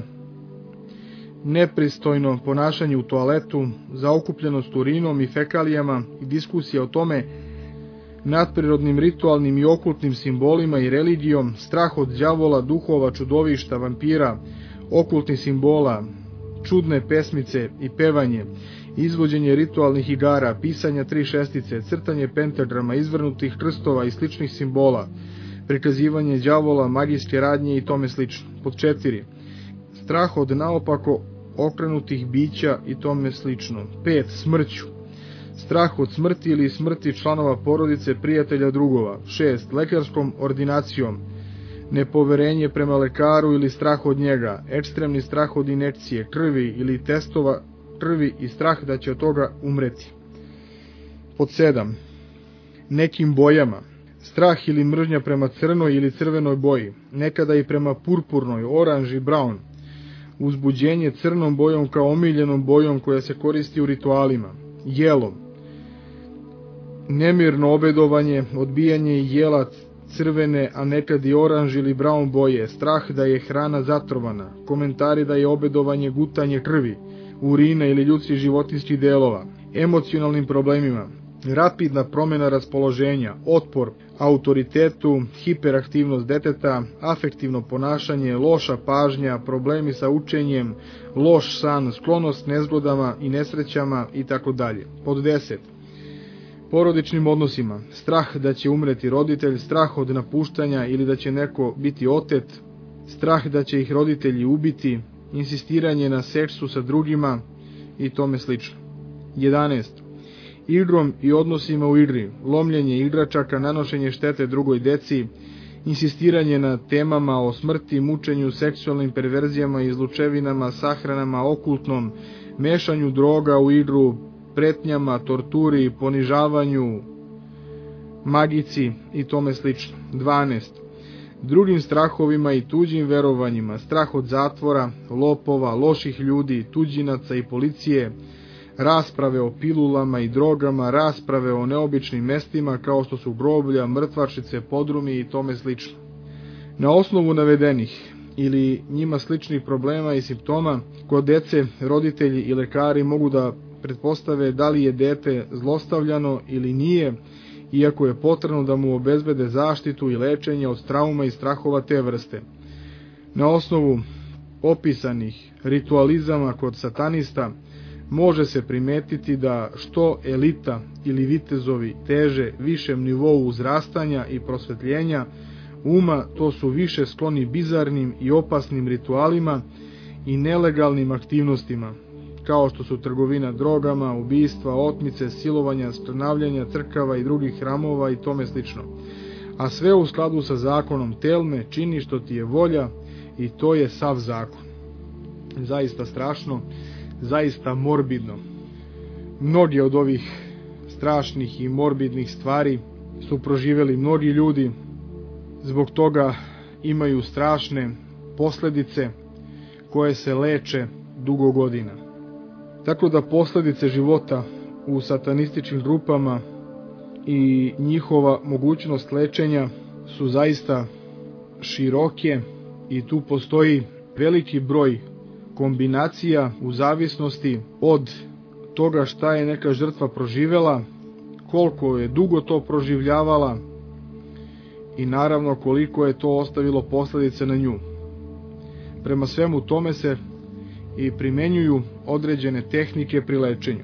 nepristojno ponašanje u toaletu, zaokupljenost urinom i fekalijama i diskusija o tome, nadprirodnim ritualnim i okultnim simbolima i religijom, strah od đavola, duhova, čudovišta, vampira, okultnih simbola, čudne pesmice i pevanje, izvođenje ritualnih igara, pisanja tri šestice, crtanje pentagrama, izvrnutih krstova i sličnih simbola, prikazivanje đavola, magijske radnje i tome slično. Pod četiri. Strah od naopako okrenutih bića i tome slično. Pet. Smrću. Strah od smrti ili smrti članova porodice, prijatelja, drugova. Šest. Lekarskom ordinacijom. Nepoverenje prema lekaru ili strah od njega. Ekstremni strah od injekcije, krvi ili testova krvi i strah da će od toga umreti. Pod sedam. Nekim bojama. Strah ili mržnja prema crnoj ili crvenoj boji, nekada i prema purpurnoj, oranž i braun. Uzbuđenje crnom bojom kao omiljenom bojom koja se koristi u ritualima. Jelom. Nemirno obedovanje, odbijanje jela crvene, a nekad i oranž ili braun boje, strah da je hrana zatrovana, komentari da je obedovanje gutanje krvi, urina ili ljudskih životinskih delova, emocionalnim problemima, rapidna promjena raspoloženja, otpor autoritetu, hiperaktivnost deteta, afektivno ponašanje, loša pažnja, problemi sa učenjem, loš san, sklonost nezgodama i nesrećama itd. Pod deset. Porodičnim odnosima, strah da će umreti roditelj, strah od napuštanja ili da će neko biti otet, strah da će ih roditelji ubiti, insistiranje na seksu sa drugima i tome slično. jedanaest. Igrom i odnosima u igri, lomljenje igračaka, nanošenje štete drugoj deci, insistiranje na temama o smrti, mučenju, seksualnim perverzijama, izlučevinama, sahranama, okultnom, mešanju droga u igru, pretnjama, torturi, ponižavanju, magici i tome slično. dvanaest. Drugim strahovima i tuđim verovanjima, strah od zatvora, lopova, loših ljudi, tuđinaca i policije, rasprave o pilulama i drogama, rasprave o neobičnim mestima kao što su groblja, mrtvačice, podrumi i tome slično. Na osnovu navedenih ili njima sličnih problema i simptoma, kod dece, roditelji i lekari mogu da pretpostave da li je dete zlostavljano ili nije iako je potrebno da mu obezbede zaštitu i lečenje od trauma i strahova te vrste. Na osnovu opisanih ritualizama kod satanista može se primetiti da što elita ili vitezovi teže višem nivou uzrastanja i prosvetljenja uma, to su više skloni bizarnim i opasnim ritualima i nelegalnim aktivnostima, kao što su trgovina drogama, ubistva, otmice, silovanja, skrnavljanja crkava i drugih hramova i tome slično. A sve u skladu sa zakonom telme, čini što ti je volja i to je sav zakon. Zaista strašno, zaista morbidno. Mnogi od ovih strašnih i morbidnih stvari su proživjeli mnogi ljudi, zbog toga imaju strašne posljedice koje se leče dugo godina. Tako da posljedice života u satanističkim grupama i njihova mogućnost lečenja su zaista široke i tu postoji veliki broj kombinacija u zavisnosti od toga šta je neka žrtva proživjela, koliko je dugo to proživljavala i naravno koliko je to ostavilo posljedice na nju. Prema svemu tome se i primenjuju određene tehnike pri lečenju.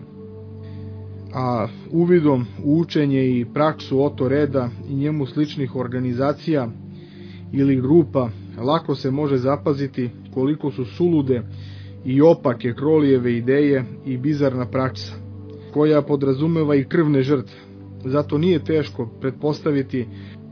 A uvidom u učenje i praksu Oto Reda i njemu sličnih organizacija ili grupa lako se može zapaziti koliko su sulude i opake Crowleyjeve ideje i bizarna praksa, koja podrazumeva i krvne žrtve. Zato nije teško pretpostaviti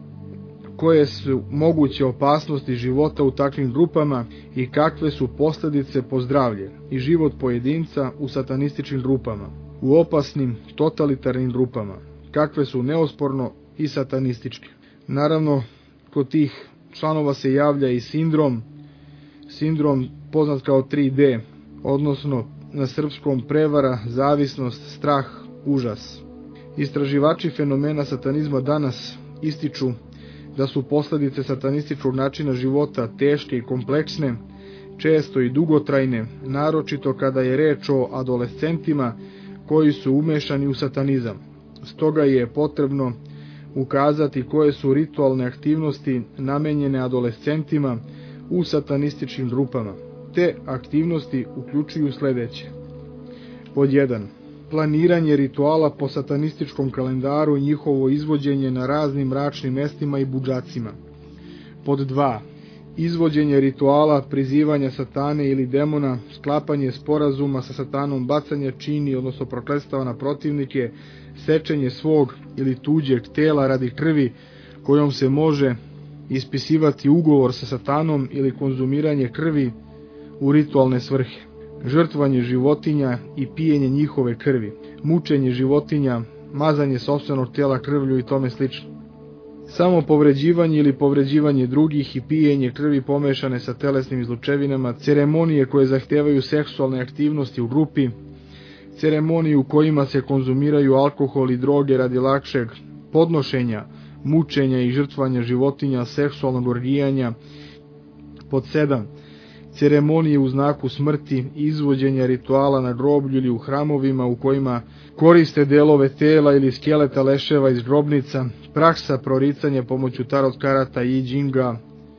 koje su moguće opasnosti života u takvim grupama i kakve su posljedice po zdravlje i život pojedinca u satanističkim grupama, u opasnim totalitarnim grupama, kakve su neosporno i satanističke. Naravno, kod tih članova se javlja i sindrom, sindrom poznat kao tri D, odnosno na srpskom prevara, zavisnost, strah, užas. Istraživači fenomena satanizma danas ističu da su posljedice satanističkog načina života teške i kompleksne, često i dugotrajne, naročito kada je reč o adolescentima koji su umešani u satanizam. Stoga je potrebno ukazati koje su ritualne aktivnosti namenjene adolescentima u satanističkim grupama. Te aktivnosti uključuju sljedeće. Pod jedan. Planiranje rituala po satanističkom kalendaru i njihovo izvođenje na raznim mračnim mestima i budžacima. Pod dva. Izvođenje rituala prizivanja satane ili demona, sklapanje sporazuma sa satanom, bacanje čini, odnosno prokletstava na protivnike, sečenje svog ili tuđeg tela radi krvi kojom se može ispisivati ugovor sa satanom ili konzumiranje krvi u ritualne svrhe, žrtvanje životinja i pijenje njihove krvi, mučenje životinja, mazanje sopstvenog tela krvlju i tome slično. Samo povređivanje ili povređivanje drugih i pijenje krvi pomešane sa telesnim izlučevinama, ceremonije koje zahtevaju seksualne aktivnosti u grupi, ceremonije u kojima se konzumiraju alkohol i droge radi lakšeg podnošenja, mučenja i žrtvanja životinja, seksualnog orgijanja. Pod sedam. Ceremonije u znaku smrti, izvođenja rituala na groblju ili u hramovima u kojima koriste delove tela ili skeleta leševa iz grobnica, praksa proricanja pomoću tarot karata i džinga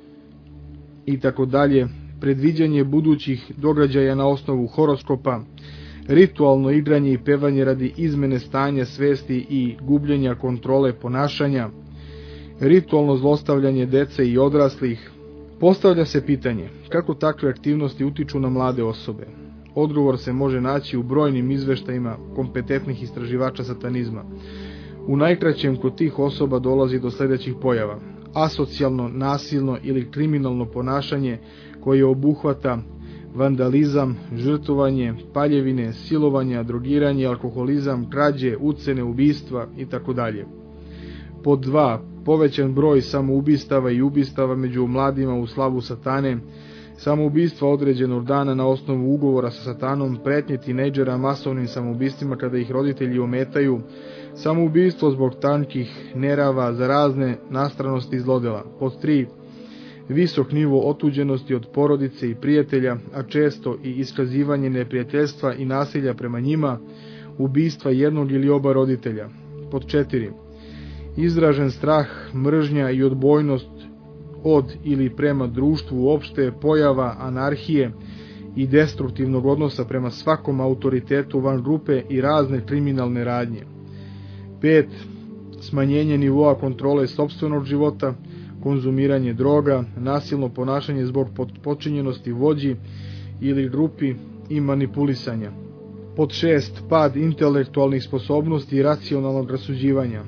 i tako dalje, predviđanje budućih događaja na osnovu horoskopa, ritualno igranje i pevanje radi izmene stanja svesti i gubljenja kontrole ponašanja, ritualno zlostavljanje dece i odraslih. Postavlja se pitanje kako takve aktivnosti utiču na mlade osobe. Odgovor se može naći u brojnim izveštajima kompetentnih istraživača satanizma. U najkraćem kod tih osoba dolazi do sljedećih pojava: asocijalno, nasilno ili kriminalno ponašanje koje obuhvata vandalizam, žrtvovanje, paljevine, silovanja, drogiranje, alkoholizam, krađe, ucene, ubistva itd. Pod dva. Povećan broj samoubistava i ubistava među mladima u slavu satane, samoubistva određenog dana na osnovu ugovora sa satanom, pretnje tinejdžera masovnim samoubistvima kada ih roditelji ometaju, samoubistvo zbog tankih nerava za razne nastranosti i zlodela. Pod tri. Visok nivo otuđenosti od porodice i prijatelja, a često i iskazivanje neprijateljstva i nasilja prema njima, ubistva jednog ili oba roditelja. Pod četiri. izražen strah, mržnja i odbojnost od ili prema društvu uopšte, pojava anarhije i destruktivnog odnosa prema svakom autoritetu van grupe i razne kriminalne radnje. pet. Smanjenje nivoa kontrole sopstvenog života, konzumiranje droga, nasilno ponašanje zbog potčinjenosti vođi ili grupi i manipulisanja. Pod šest. Pad intelektualnih sposobnosti i racionalnog rasuđivanja.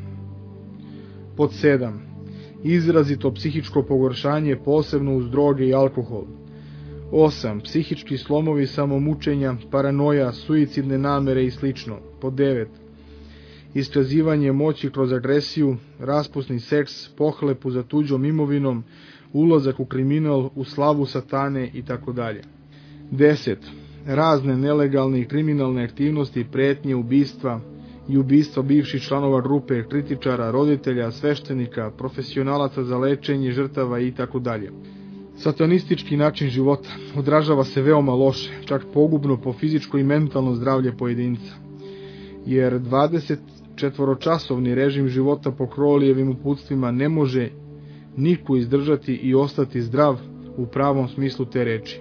Pod sedam. Izrazito psihičko pogoršanje, posebno uz droge i alkohol. osam. Psihički slomovi samomučenja, paranoja, suicidne namere i sl. Pod devet. Iskazivanje moći kroz agresiju, raspusni seks, pohlepu za tuđom imovinom, ulazak u kriminal, u slavu satane itd. deset. Razne nelegalne i kriminalne aktivnosti, pretnje, ubistva i ubistva bivših članova grupe, kritičara, roditelja, sveštenika, profesionalaca za lečenje žrtava itd. Satanistički način života odražava se veoma loše, čak pogubno po fizičko i mentalno zdravlje pojedinca, jer dvadesetčetvoročasovni režim života po Crowleyevim uputstvima ne može niko izdržati i ostati zdrav u pravom smislu te reči.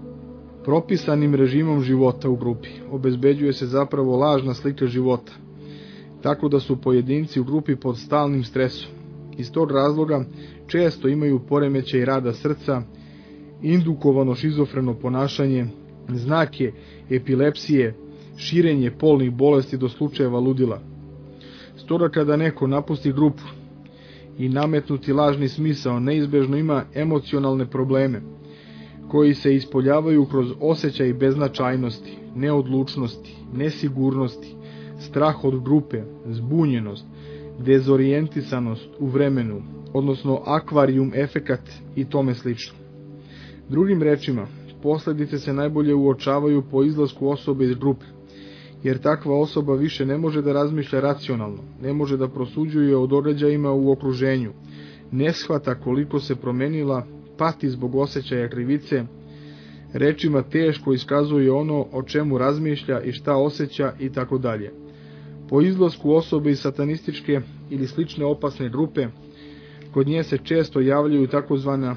Propisanim režimom života u grupi obezbeđuje se zapravo lažna slika života, tako da su pojedinci u grupi pod stalnim stresom. Iz tog razloga često imaju poremećaj rada srca, indukovano šizofreno ponašanje, znake epilepsije, širenje polnih bolesti do slučajeva ludila. Stoga kada neko napusti grupu i nametnuti lažni smisao neizbežno ima emocionalne probleme, koji se ispoljavaju kroz osjećaj beznačajnosti, neodlučnosti, nesigurnosti, strah od grupe, zbunjenost, dezorijentisanost u vremenu, odnosno akvarijum efekat i tome slično. Drugim rečima, posljedice se najbolje uočavaju po izlasku osobe iz grupe, jer takva osoba više ne može da razmišlja racionalno, ne može da prosuđuje o događajima u okruženju, ne shvata koliko se promenila, pati zbog osjećaja krivice, rečima teško iskazuje ono o čemu razmišlja i šta osjeća itd. Po izlasku osobe iz satanističke ili slične opasne grupe, kod nje se često javljaju takozvana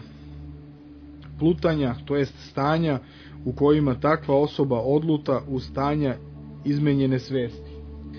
plutanja, to jest stanja u kojima takva osoba odluta u stanja izmenjene svesti.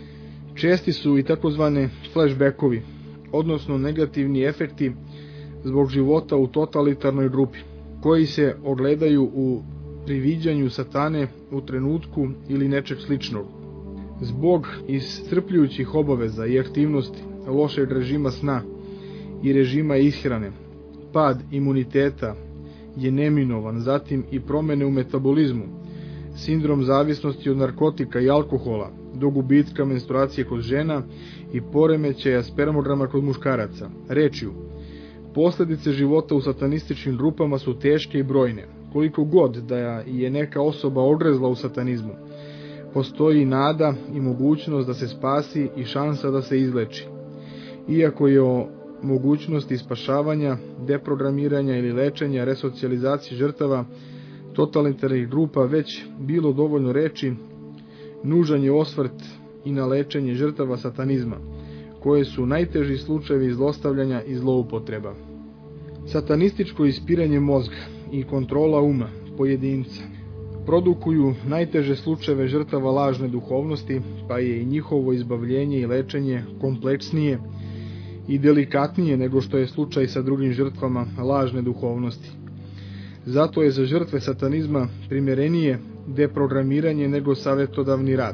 Česti su i takozvane flashbackovi, odnosno negativni efekti zbog života u totalitarnoj grupi, koji se ogledaju u priviđanju satane u trenutku ili nečeg sličnog. Zbog iscrpljujućih obaveza i aktivnosti, lošeg režima sna i režima ishrane, pad imuniteta je neminovan, zatim i promene u metabolizmu, sindrom zavisnosti od narkotika i alkohola, do gubitka menstruacije kod žena i poremećaja spermograma kod muškaraca. Rečju, posljedice života u satanističkim grupama su teške i brojne. Koliko god da je neka osoba ogrezla u satanizmu, postoji nada i mogućnost da se spasi i šansa da se izleči. Iako je o mogućnosti spašavanja, deprogramiranja ili lečenja, resocijalizacije žrtava totalitarnih grupa već bilo dovoljno reči, nužan je osvrt i na lečenje žrtava satanizma, koje su najteži slučajevi zlostavljanja i zloupotreba. Satanističko ispiranje mozga i kontrola uma pojedinca produkuju najteže slučajeve žrtava lažne duhovnosti, pa je i njihovo izbavljenje i lečenje kompleksnije i delikatnije nego što je slučaj sa drugim žrtvama lažne duhovnosti. Zato je za žrtve satanizma primjerenije deprogramiranje nego savjetodavni rad.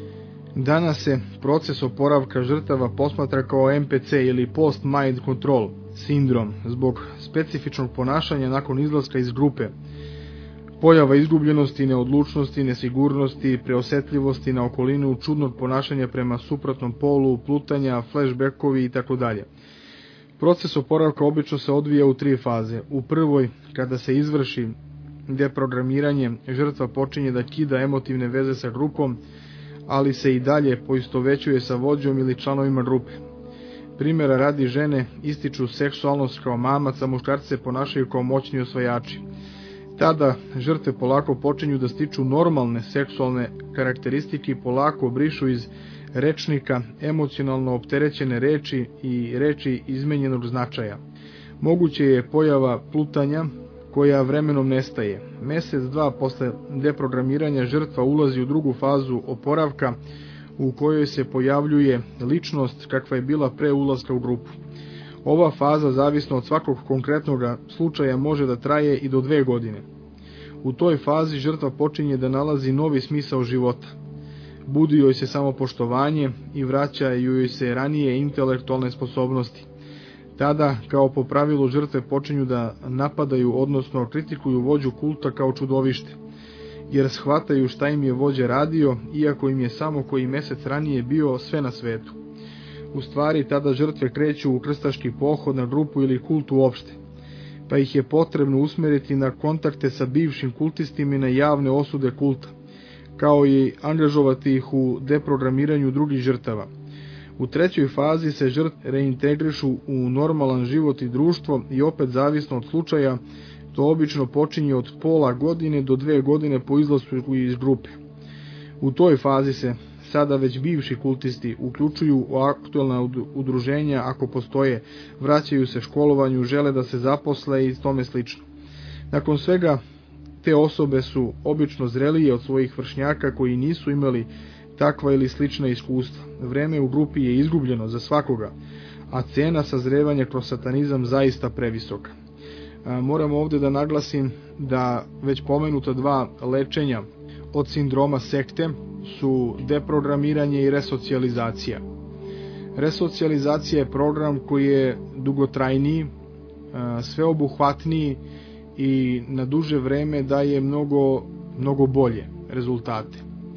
Danas se proces oporavka žrtava posmatra kao M P C ili post-mind control sindrom zbog specifičnog ponašanja nakon izlaska iz grupe, pojava izgubljenosti, neodlučnosti, nesigurnosti, preosetljivosti na okolinu, čudnog ponašanja prema suprotnom polu, plutanja, flashbackovi itd. Proces oporavka obično se odvija u tri faze. U prvoj, kada se izvrši deprogramiranje, žrtva počinje da kida emotivne veze sa grupom, ali se i dalje poistovećuje sa vođom ili članovima grupe. Primjera radi, žene ističu seksualnost kao mamac, a muškarci se ponašaju kao moćni osvajači. Tada žrtve polako počinju da stiču normalne seksualne karakteristike i polako brišu iz rečnika, emocionalno opterećene reči i reči izmenjenog značaja. Moguće je pojava plutanja koja vremenom nestaje. Mesec, dva posle deprogramiranja žrtva ulazi u drugu fazu oporavka u kojoj se pojavljuje ličnost kakva je bila pre ulaska u grupu. Ova faza, zavisno od svakog konkretnog slučaja, može da traje i do dve godine. U toj fazi žrtva počinje da nalazi novi smisao života. Budi joj se samopoštovanje i vraćaju joj se ranije intelektualne sposobnosti. Tada, kao po pravilu, žrtve počinju da napadaju, odnosno kritikuju vođu kulta kao čudovište, jer shvataju šta im je vođa radio, iako im je samo koji mesec ranije bio sve na svetu. U stvari, tada žrtve kreću u krstaški pohod na grupu ili kult uopšte, pa ih je potrebno usmeriti na kontakte sa bivšim kultistima i na javne osude kulta, kao i angažovati ih u deprogramiranju drugih žrtava. U trećoj fazi se žrtve reintegrišu u normalan život i društvo i opet zavisno od slučaja, to obično počinje od pola godine do dve godine po izlasku iz grupe. U toj fazi se sada već bivši kultisti uključuju u aktuelna udruženja ako postoje, vraćaju se školovanju, žele da se zaposle i tome slično. Nakon svega, te osobe su obično zrelije od svojih vršnjaka koji nisu imali takva ili slična iskustva. Vreme u grupi je izgubljeno za svakoga, a cena sazrevanja kroz satanizam zaista previsoka. Moram ovdje da naglasim da već pomenuta dva lečenja od sindroma sekte su deprogramiranje i resocijalizacija. Resocijalizacija je program koji je dugotrajniji, sveobuhvatniji i na duže vreme daje mnogo, mnogo bolje rezultate.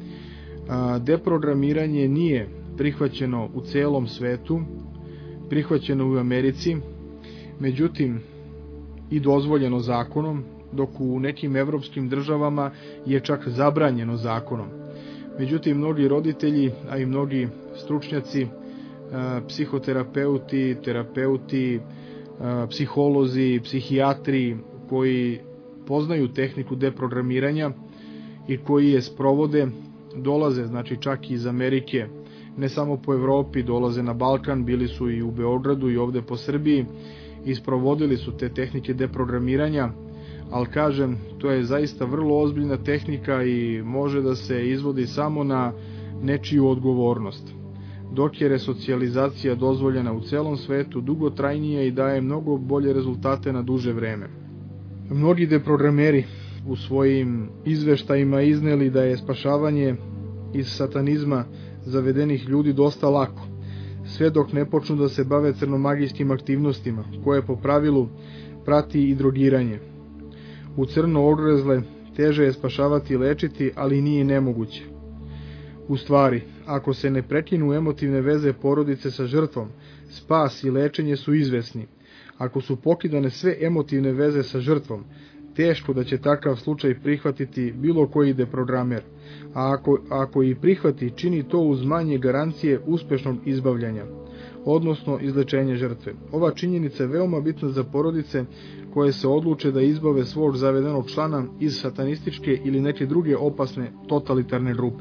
Deprogramiranje nije prihvaćeno u celom svetu, prihvaćeno u Americi, međutim i dozvoljeno zakonom, dok u nekim evropskim državama je čak zabranjeno zakonom. Međutim, mnogi roditelji, a i mnogi stručnjaci, psihoterapeuti, terapeuti, psiholozi, psihijatri koji poznaju tehniku deprogramiranja i koji je sprovode, dolaze, znači čak iz Amerike, ne samo po Evropi, dolaze na Balkan, bili su i u Beogradu i ovde po Srbiji i sprovodili su te tehnike deprogramiranja, ali kažem, to je zaista vrlo ozbiljna tehnika i može da se izvodi samo na nečiju odgovornost. Dok je resocijalizacija dozvoljena u celom svetu, dugotrajnija i daje mnogo bolje rezultate na duže vreme. Mnogi deprogrameri u svojim izveštajima izneli da je spašavanje iz satanizma zavedenih ljudi dosta lako, sve dok ne počnu da se bave crnomagijskim aktivnostima, koje po pravilu prati i drogiranje. U crno ogrezle teže je spašavati i lečiti, ali nije nemoguće. U stvari, ako se ne prekinu emotivne veze porodice sa žrtvom, spas i lečenje su izvesni. Ako su pokidane sve emotivne veze sa žrtvom, teško da će takav slučaj prihvatiti bilo koji deprogramer, a ako, ako i prihvati, čini to uz manje garancije uspešnog izbavljanja, odnosno izlečenja žrtve. Ova činjenica je veoma bitna za porodice koje se odluče da izbave svog zavedenog člana iz satanističke ili neke druge opasne totalitarne grupe.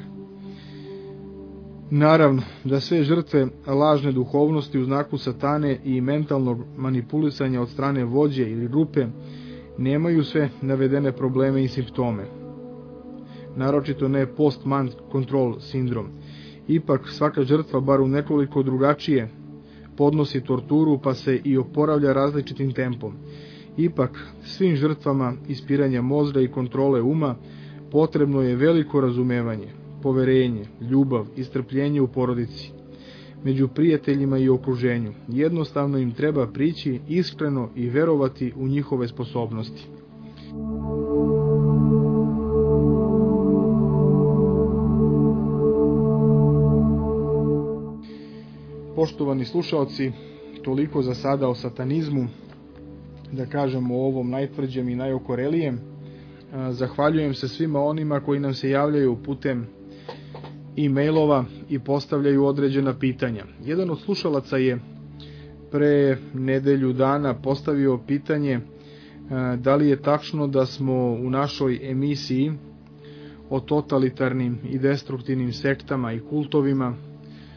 Naravno da sve žrtve lažne duhovnosti u znaku satane i mentalnog manipulisanja od strane vođe ili grupe nemaju sve navedene probleme i simptome. Naročito ne post-mind control sindrom. Ipak svaka žrtva, bar u nekoliko drugačije, podnosi torturu pa se i oporavlja različitim tempom. Ipak svim žrtvama ispiranja mozga i kontrole uma potrebno je veliko razumevanje, poverenje, ljubav i strpljenje u porodici, među prijateljima i okruženju. Jednostavno im treba prići iskreno i verovati u njihove sposobnosti. Poštovani slušaoci, toliko za sada o satanizmu, da kažemo o ovom najtvrđem i najokorelijem. Zahvaljujem se svima onima koji nam se javljaju putem e-mailova i postavljaju određena pitanja. Jedan od slušalaca je pre nedelju dana postavio pitanje da li je tačno da smo u našoj emisiji o totalitarnim i destruktivnim sektama i kultovima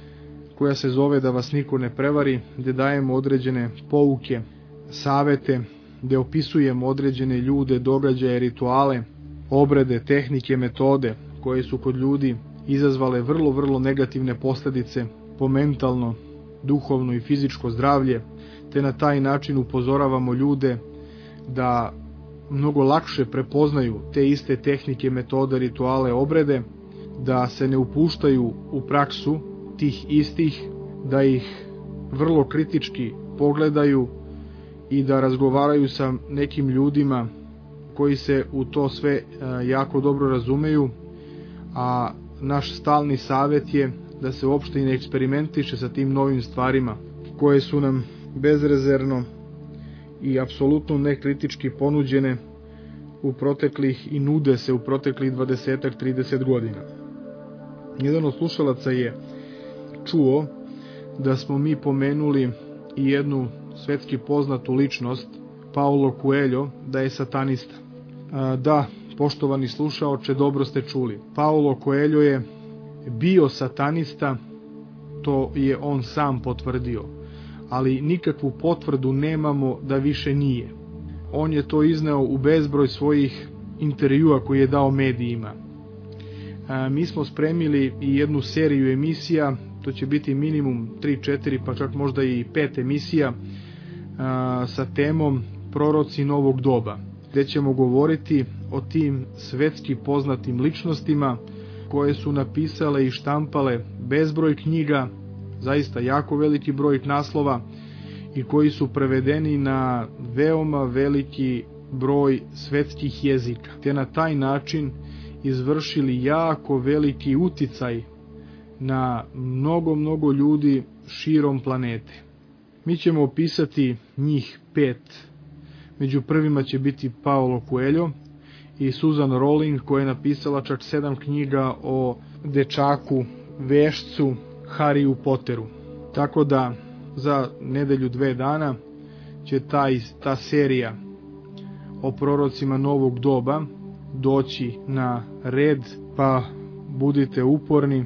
koja se zove Da vas niko ne prevari, gdje dajemo određene pouke, savete, gdje opisujemo određene ljude, događaje, rituale, obrede, tehnike, metode koje su kod ljudi izazvale vrlo, vrlo negativne posljedice po mentalno, duhovno i fizičko zdravlje, te na taj način upozoravamo ljude da mnogo lakše prepoznaju te iste tehnike, metode, rituale, obrede, da se ne upuštaju u praksu tih istih, da ih vrlo kritički pogledaju i da razgovaraju sa nekim ljudima koji se u to sve jako dobro razumeju, a naš stalni savjet je da se uopšte i ne eksperimentiše sa tim novim stvarima koje su nam bezrezervno i apsolutno nekritički ponuđene u proteklih i nude se u proteklih dvadeset do trideset godina. Jedan od slušalaca je čuo da smo mi pomenuli i jednu svetski poznatu ličnost, Paulo Coelho, da je satanista. Da, poštovani slušaoče, dobro ste čuli. Paulo Coelho je bio satanista, to je on sam potvrdio, ali nikakvu potvrdu nemamo da više nije. On je to izneo u bezbroj svojih intervjua koje je dao medijima. A, mi smo spremili i jednu seriju emisija, to će biti minimum tri četiri pa čak možda i pet emisija a, sa temom Proroci novog doba, gdje ćemo govoriti o tim svetski poznatim ličnostima koje su napisale i štampale bezbroj knjiga, zaista jako veliki broj naslova, i koji su prevedeni na veoma veliki broj svetskih jezika, te na taj način izvršili jako veliki uticaj na mnogo, mnogo ljudi širom planete. Mi ćemo opisati njih pet. Među prvima će biti Paulo Coelho i Susan Rowling, koja je napisala čak sedam knjiga o dečaku, vešcu Harryu Potteru. Tako da za nedelju dve dana će taj, ta serija o prorocima novog doba doći na red, pa budite uporni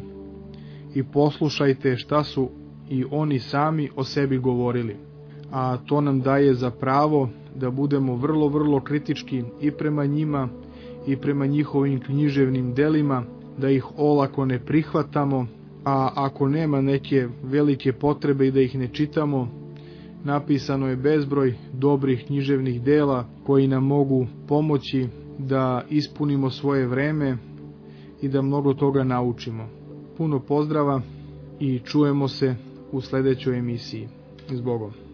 i poslušajte šta su i oni sami o sebi govorili. A to nam daje za pravo da budemo vrlo, vrlo kritički i prema njima i prema njihovim književnim delima, da ih olako ne prihvatamo, a ako nema neke velike potrebe i da ih ne čitamo, napisano je bezbroj dobrih književnih dela koji nam mogu pomoći da ispunimo svoje vreme i da mnogo toga naučimo. Puno pozdrava i čujemo se u sljedećoj emisiji. S Bogom.